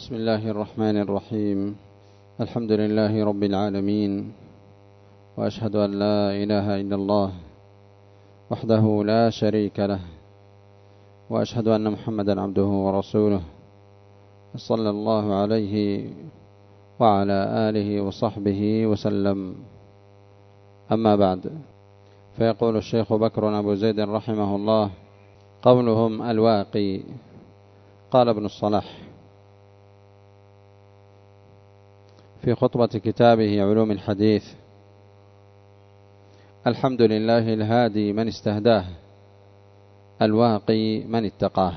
بسم الله الرحمن الرحيم. الحمد لله رب العالمين، وأشهد أن لا إله إلا الله وحده لا شريك له، وأشهد أن محمدا عبده ورسوله صلى الله عليه وعلى آله وصحبه وسلم. أما بعد، فيقول الشيخ بكر أبو زيد رحمه الله: قولهم الواقي. قال ابن الصلاح في خطبة كتابه علوم الحديث: الحمد لله الهادي من استهداه، الواقي من اتقاه.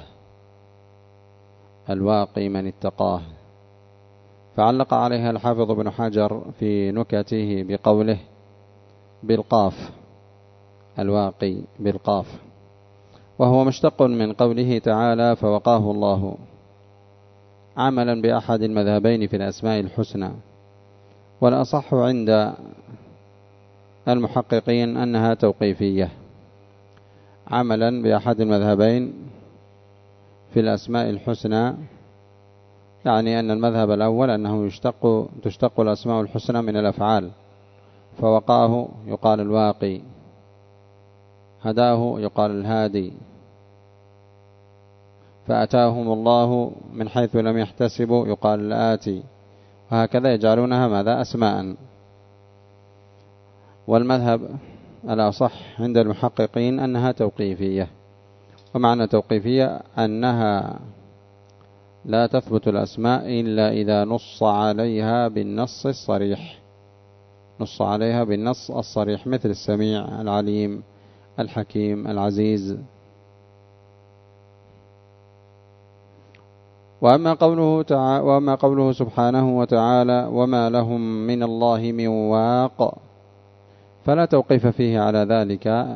الواقي من اتقاه. فعلق عليها الحافظ ابن حجر في نكته بقوله بالقاف، الواقي بالقاف، وهو مشتق من قوله تعالى: فوقاه الله، عملا بأحد المذهبين في الأسماء الحسنى. والأصح عند المحققين أنها توقيفية، عملا بأحد المذهبين في الأسماء الحسنى، يعني أن المذهب الأول أنه تشتق الأسماء الحسنى من الأفعال، فوقاه يقال الواقي، هداه يقال الهادي، فأتاهم الله من حيث لم يحتسبوا يقال الآتي، وهكذا يجعلونها ماذا؟ أسماء. والمذهب الأصح عند المحققين أنها توقيفية. ومعنى توقيفية أنها لا تثبت الأسماء إلا إذا نص عليها بالنص الصريح، نص عليها بالنص الصريح، مثل السميع، العليم، الحكيم، العزيز. وأما قوله سبحانه وتعالى: وما لهم من الله من واق، فلا توقيف فيه على ذلك،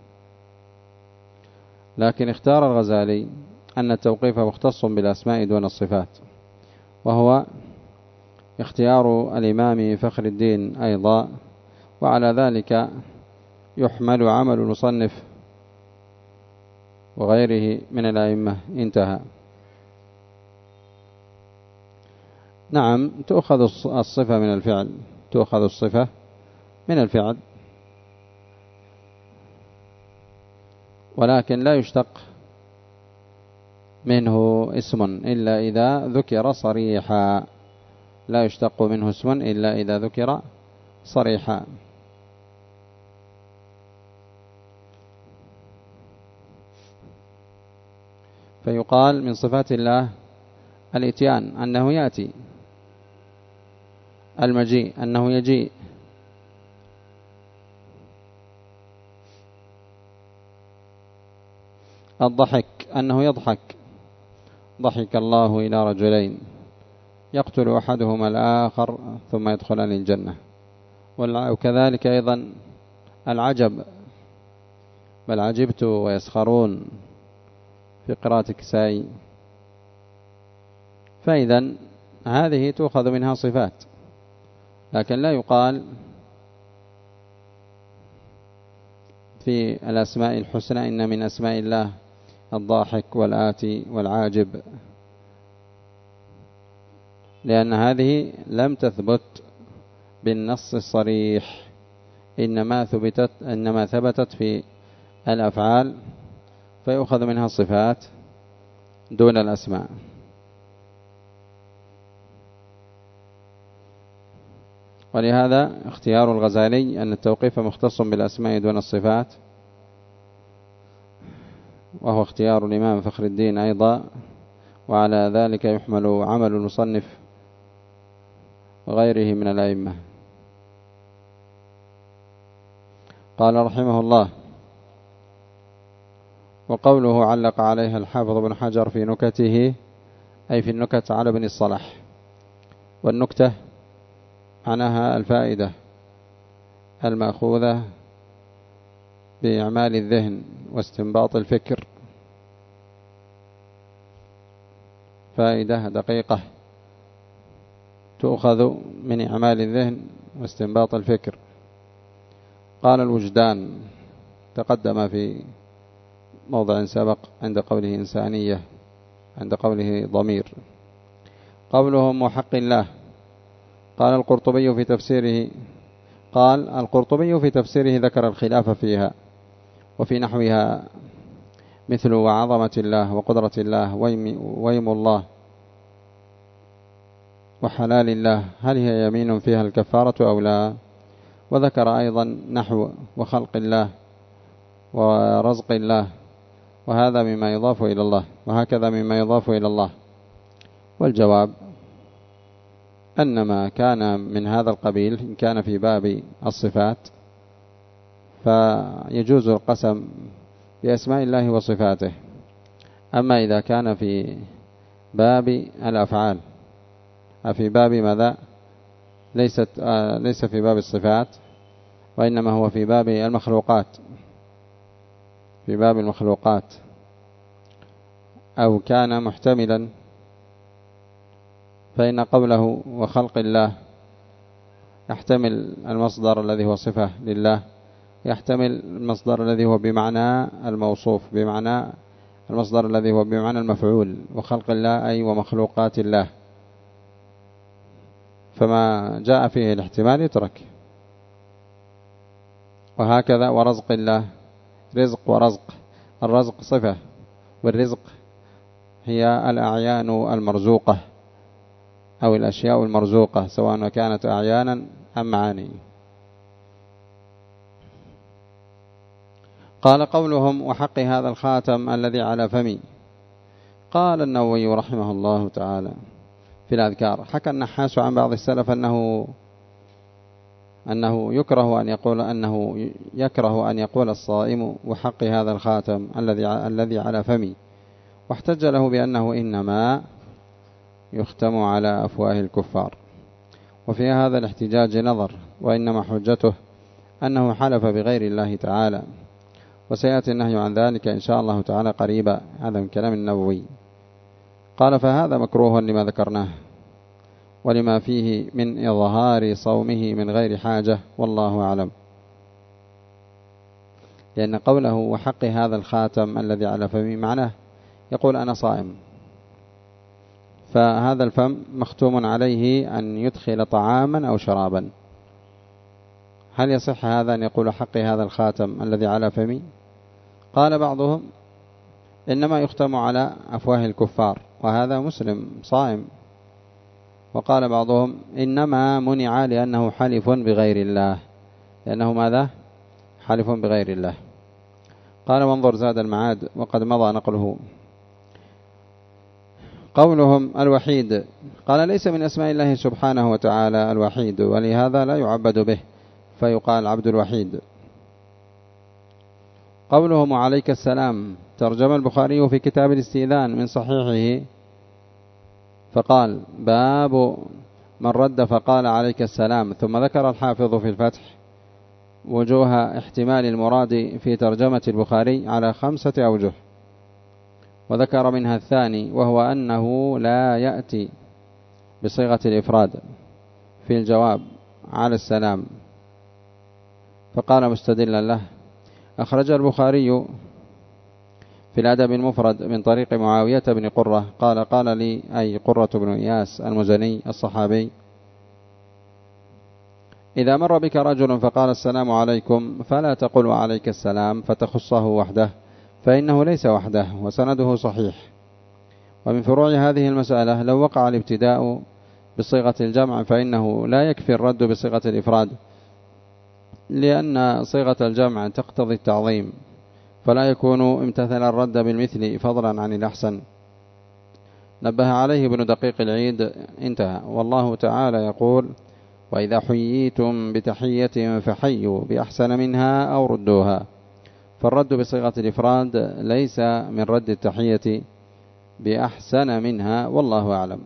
لكن اختار الغزالي أن التوقيف مختص بالأسماء دون الصفات، وهو اختيار الإمام فخر الدين أيضا، وعلى ذلك يحمل عمل المصنف وغيره من الأئمة. انتهى. نعم، تؤخذ الصفة من الفعل، تؤخذ الصفة من الفعل، ولكن لا يشتق منه اسم إلا إذا ذكر صريحا، لا يشتق منه اسم إلا إذا ذكر صريحا. فيقال من صفات الله الإتيان، أنه يأتي، المجيء، أنه يجيء، الضحك، أنه يضحك، ضحك الله إلى رجلين يقتل أحدهما الآخر ثم يدخلان الجنة. وكذلك أيضا العجب، بل عجبت ويسخرون في قراءة كسائي. فإذا هذه تؤخذ منها صفات، لكن لا يقال في الأسماء الحسنى إن من أسماء الله الضاحك والآتي والعاجب، لأن هذه لم تثبت بالنص الصريح، إنما ثبتت في الأفعال، فيؤخذ منها الصفات دون الأسماء. ولهذا اختيار الغزالي أن التوقيف مختص بالأسماء دون الصفات، وهو اختيار الإمام فخر الدين أيضا، وعلى ذلك يحمل عمل المصنف وغيره من الأئمة. قال رحمه الله: وقوله علق عليها الحافظ ابن حجر في نكته، أي في النكت على ابن الصلاح. والنكتة معناها الفائدة المأخوذة بإعمال الذهن واستنباط الفكر، فائدة دقيقة تؤخذ من إعمال الذهن واستنباط الفكر. قال الوجدان، تقدم في موضع سبق عند قوله إنسانية، عند قوله ضمير. قولهم وحق الله. قال القرطبي في تفسيره ذكر الخلاف فيها وفي نحوها مثل وعظمة الله وقدرة الله ويم الله وحلال الله، هل هي يمين فيها الكفارة أو لا؟ وذكر أيضا نحو وخلق الله ورزق الله، وهذا مما يضاف إلى الله، وهكذا مما يضاف إلى الله. والجواب أن ما كان من هذا القبيل إن كان في باب الصفات فيجوز القسم بأسماء الله وصفاته. أما إذا كان في باب الأفعال، في باب ماذا؟ ليس في باب الصفات، وإنما هو في باب المخلوقات، في باب المخلوقات، أو كان محتملا، فإن قوله وخلق الله يحتمل المصدر الذي هو صفة لله، يحتمل المصدر الذي هو بمعنى الموصوف، بمعنى المصدر الذي هو بمعنى المفعول، وخلق الله أي ومخلوقات الله، فما جاء فيه الاحتمال يترك. وهكذا ورزق الله، رزق ورزق، الرزق صفة، والرزق هي الأعيان المرزوقة أو الأشياء المرزوقة، سواء كانت أعيانا أم معاني. قال قولهم وحق هذا الخاتم الذي على فمي. قال النووي رحمه الله تعالى في الأذكار: حكى النحاس عن بعض السلف أنه يكره أن يقول الصائم وحق هذا الخاتم الذي على فمي، واحتج له بأنه إنما يختم على أفواه الكفار. وفي هذا الاحتجاج نظر، وإنما حجته أنه حلف بغير الله تعالى، وسيأتي النهي عن ذلك إن شاء الله تعالى قريبا. هذا من كلام النووي. قال: فهذا مكروه لما ذكرناه، ولما فيه من إظهار صومه من غير حاجة، والله أعلم. لأن قوله وحق هذا الخاتم الذي على فمي معناه يقول أنا صائم، فهذا الفم مختوم عليه أن يدخل طعاما أو شرابا. هل يصح هذا أن يقول حق هذا الخاتم الذي على فمي؟ قال بعضهم إنما يختم على أفواه الكفار، وهذا مسلم صائم. وقال بعضهم إنما منع لأنه حلف بغير الله، لأنه ماذا؟ حلف بغير الله. قال: وانظر زاد المعاد وقد مضى نقله. قولهم الوحيد. قال: ليس من أسماء الله سبحانه وتعالى الوحيد، ولهذا لا يعبد به، فيقال عبد الوحيد. قولهم وعليك السلام. ترجم البخاري في كتاب الاستئذان من صحيحه فقال: باب من رد فقال عليك السلام. ثم ذكر الحافظ في الفتح وجوه احتمال المراد في ترجمة البخاري على 5 أوجه، وذكر منها الثاني، وهو أنه لا يأتي بصيغة الإفراد في الجواب على السلام. فقال مستدلا له: أخرج البخاري في الأدب المفرد من طريق معاوية بن قرة قال لي، أي قرة بن إياس المزني الصحابي: إذا مر بك رجل فقال السلام عليكم فلا تقل وعليك السلام فتخصه وحده، فإنه ليس وحده، وسنده صحيح. ومن فروع هذه المسألة لو وقع الابتداء بصيغة الجمع فإنه لا يكفي الرد بصيغة الإفراد، لأن صيغة الجمع تقتضي التعظيم، فلا يكون امتثل الرد بالمثل فضلا عن الأحسن. نبه عليه ابن دقيق العيد. انتهى. والله تعالى يقول: وإذا حييتم بتحية فحيوا بأحسن منها أو ردوها. فالرد بصيغة الإفراد ليس من رد التحية بأحسن منها، والله أعلم.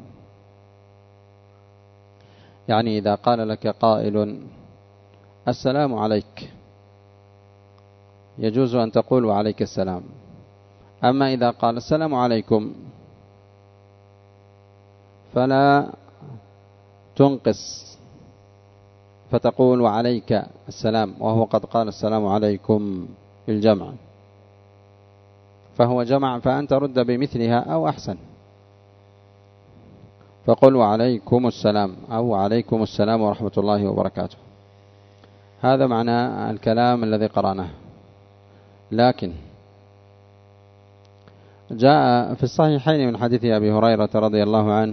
يعني إذا قال لك قائل السلام عليك يجوز أن تقول وعليك السلام. أما إذا قال السلام عليكم فلا تنقص فتقول وعليك السلام، وهو قد قال السلام عليكم بالجمع، فهو جمع، فأنت رد بمثلها أو أحسن. فقل وعليكم السلام أو عليكم السلام ورحمة الله وبركاته. هذا معنى الكلام الذي قرأناه. لكن جاء في الصحيحين من حديث أبي هريرة رضي الله عنه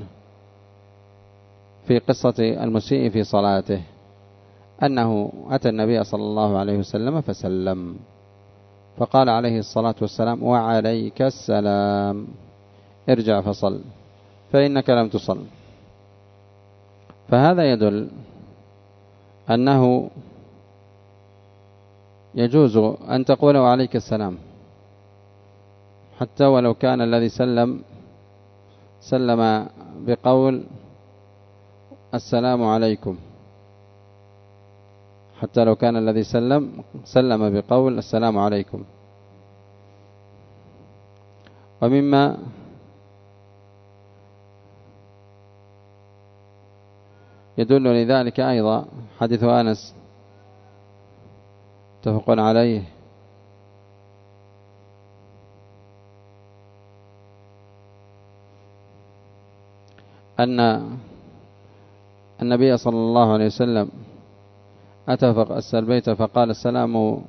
في قصة المسيء في صلاته أنه أتى النبي صلى الله عليه وسلم فسلم، فقال عليه الصلاة والسلام وعليك السلام، ارجع فصل فإنك لم تصل. فهذا يدل أنه يجوز أن تقول وعليك السلام حتى ولو كان الذي سلم بقول السلام عليكم، حتى لو كان الذي سلم بقول السلام عليكم. ومما يدل لذلك أيضا حديث أنس متفق عليه أن النبي صلى الله عليه وسلم أتى فأسى البيت فقال السلام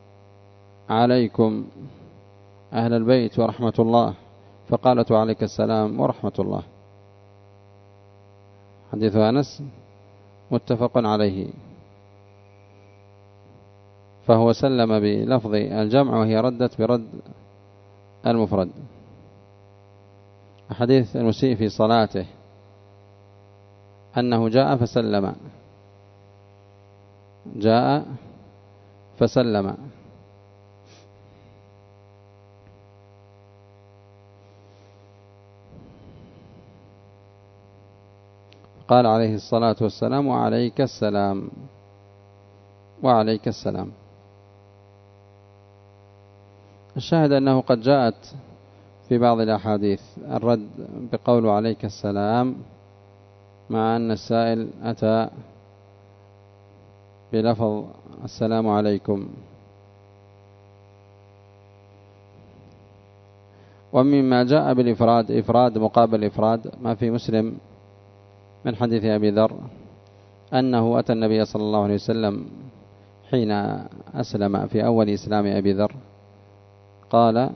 عليكم أهل البيت ورحمة الله، فقالت وعليك السلام ورحمة الله. حديث أنس متفق عليه، فهو سلم بلفظ الجمع وهي ردت برد المفرد. حديث المسيء في صلاته أنه جاء فسلم قال عليه الصلاة والسلام وعليك السلام وعليك السلام. الشاهد أنه قد جاءت في بعض الأحاديث الرد بقول عليك السلام، مع أن السائل أتى بلفظ السلام عليكم. ومما جاء بالإفراد إفراد مقابل إفراد ما في مسلم من حديث أبي ذر أنه أتى النبي صلى الله عليه وسلم حين أسلم في أول إسلام أبي ذر، قال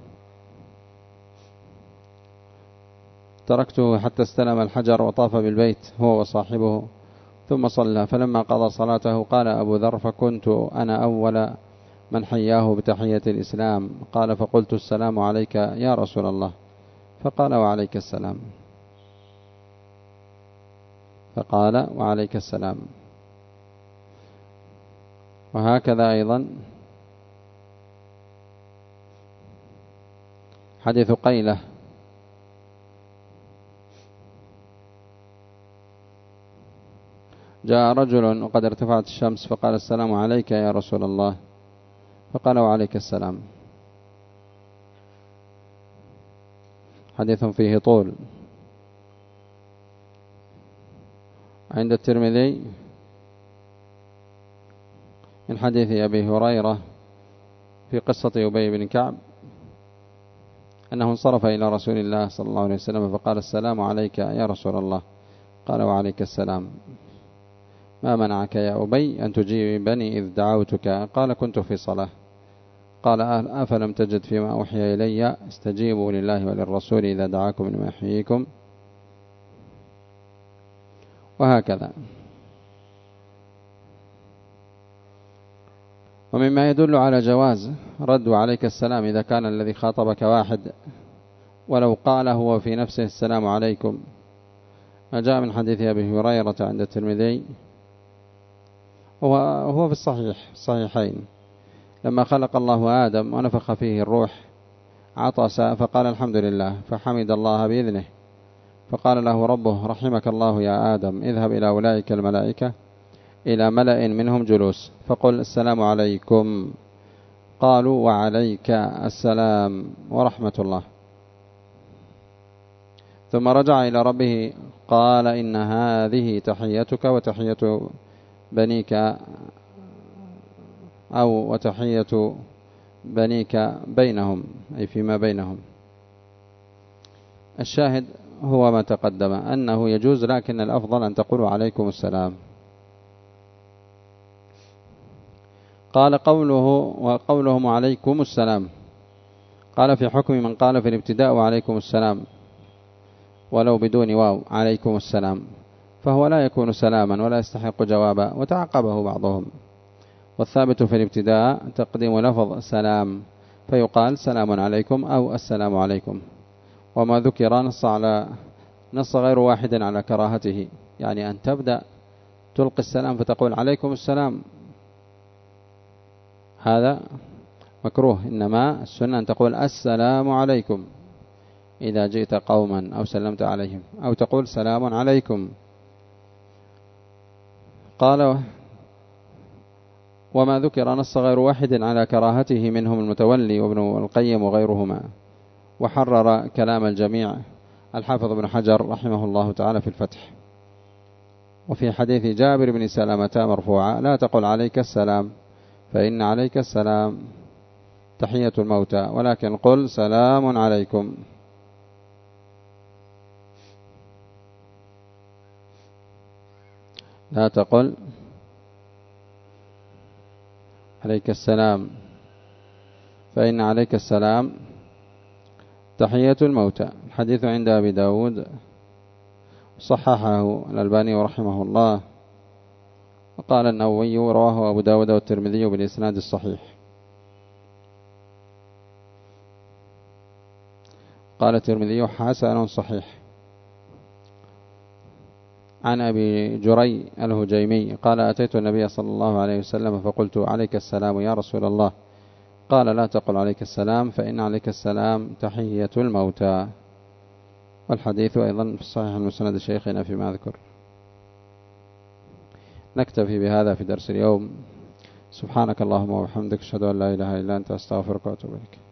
تركته حتى استلم الحجر وطاف بالبيت هو وصاحبه ثم صلى، فلما قضى صلاته قال أبو ذر فكنت أنا أول من حياه بتحية الإسلام، قال فقلت السلام عليك يا رسول الله، فقال وعليك السلام، فقال وعليك السلام. وهكذا أيضا حديث قيلة جاء رجل وقد ارتفعت الشمس فقال السلام عليك يا رسول الله، فقال وعليك السلام. حديث فيه طول. عند الترمذي من حديث أبي هريرة في قصة أبي بن كعب أنه انصرف إلى رسول الله صلى الله عليه وسلم فقال السلام عليك يا رسول الله، قال وعليك السلام، ما منعك يا أبي أن تجيبني إذ دعوتك؟ قال كنت في صلاة. قال أفلم تجد فيما أوحي إلي استجيبوا لله وللرسول إذا دعاكم لما يحييكم. وهكذا. ومما يدل على جواز رد عليك السلام إذا كان الذي خاطبك واحد ولو قال هو في نفسه السلام عليكم، ما جاء من حديث أبي هريرة عند الترمذي وهو في الصحيحين لما خلق الله آدم ونفخ فيه الروح عطس فقال الحمد لله، فحمد الله بإذنه، فقال له ربه رحمك الله يا آدم اذهب إلى أولئك الملائكة إلى ملأ منهم جلوس فقل السلام عليكم، قالوا وعليك السلام ورحمة الله. ثم رجع إلى ربه قال إن هذه تحيتك وتحية بنيك أو وتحية بنيك بينهم، أي فيما بينهم. الشاهد هو ما تقدم أنه يجوز، لكن الأفضل أن تقولوا عليكم السلام. قال وقولهم عليكم السلام، قال في حكم من قال في الابتداء وعليكم السلام ولو بدون واو عليكم السلام، فهو لا يكون سلاما ولا يستحق جوابا، وتعقبه بعضهم. والثابت في الابتداء تقديم لفظ سلام، فيقال سلام عليكم أو السلام عليكم. وما ذكر نص غير واحد على كراهته، يعني أن تبدأ تلقي السلام فتقول عليكم السلام، هذا مكروه. إنما السنة أن تقول السلام عليكم إذا جئت قوما أو سلمت عليهم، أو تقول سلام عليكم. قال وما ذكر نص غير واحد على كراهته، منهم المتولي وابن القيم وغيرهما، وحرر كلام الجميع الحافظ ابن حجر رحمه الله تعالى في الفتح. وفي حديث جابر بن سلامة مرفوعا لا تقل عليك السلام فإن عليك السلام تحية الموتى، ولكن قل سلام عليكم. لا تقل عليك السلام فإن عليك السلام تحية الموتى. الحديث عند أبي داود، صححه الألباني رحمه الله، وقال النووي رواه أبو داود والترمذي بالإسناد الصحيح. قال الترمذي حسن صحيح. عن أبي جري الهجيمي قال أتيت النبي صلى الله عليه وسلم فقلت عليك السلام يا رسول الله، قال لا تقل عليك السلام فإن عليك السلام تحية الموتى. والحديث أيضا في الصحيح المسند شيخنا فيما أذكر. نكتفي بهذا في درس اليوم. سبحانك اللهم وبحمدك، أشهد أن لا إله إلا أنت، أستغفرك وأتوب إليك.